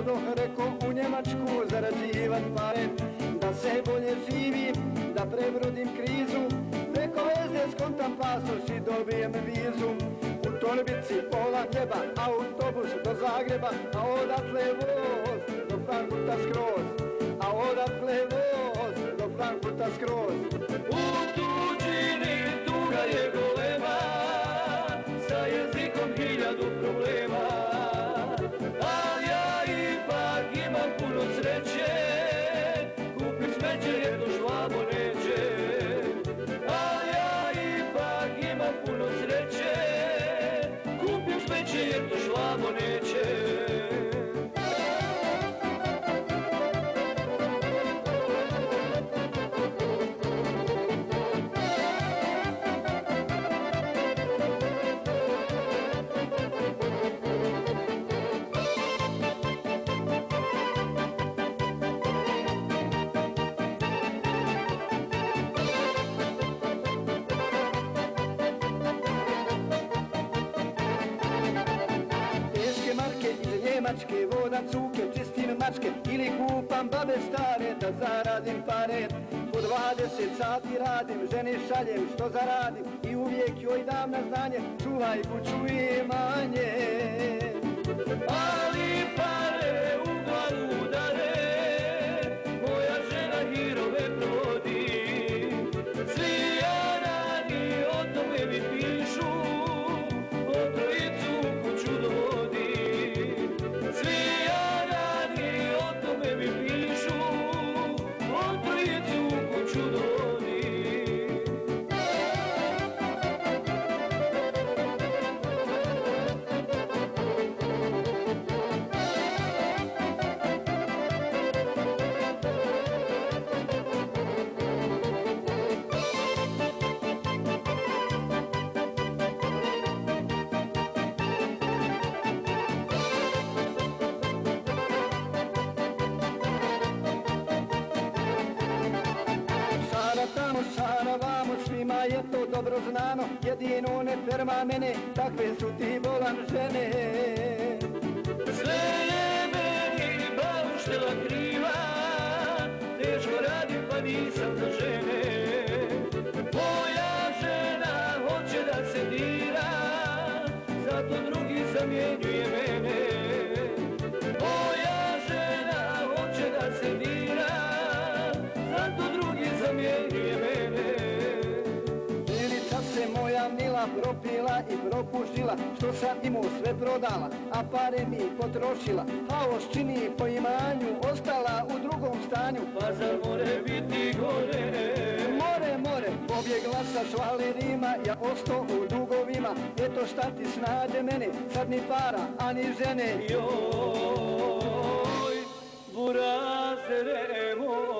odoh reko u Njemačku zarađivat pare, da se bolje živim, da prebrodim krizu, preko veze skontam pasoš i dobijem vizu. U torbici pola hljeba, autobus do Zagreba, a odatle voz do Frankfurta skroz, a odatle voz do Frankfurta skroz. U tuđini tuga je golema, sa jezikom 1000 problema, ali ja ipak imam puno sreće, kupi smeće jer to žvabo neće. Ali ja ipak imam puno sreće, kupim smeće jer to žvabo neće. Njemačke, vodam cuke, čistim mačke ili kupam babe stare da zaradim pare. Po 20 sati radim, ženi šaljem što zaradim i uvijek joj dam na znanje, čuvaj kuću i imanje. Ali pare u glavu udare, moja žena hirove prodi, svi jarani o tome mi pišu, o trojicu u kuću dovodi. Svi jarani o tome mi pišu, o trojicu u kuću dovodi. Šara vamo, svima je to dobro znano, jedino ne ferma mene, takve su ti bolan žene. Sve je meni bauštela kriva, teško radim pa nisam za žene. Moja žena hoće da se dira, zato drugi zamjenjuje mene. Moja žena hoće da se dira, zato drugi zamjenjuje mene. Milica se moja mila propila i propuštila, što sam imao sve prodala, a pare mi potrošila. Haos čini po imanju, ostala u drugom stanju. Pa zar more biti gore? More, pobjegla sa švalerima, ja ostao u dugovima. Eto šta ti snađe mene, sad ni para, ani žene. Joj, burazere moj.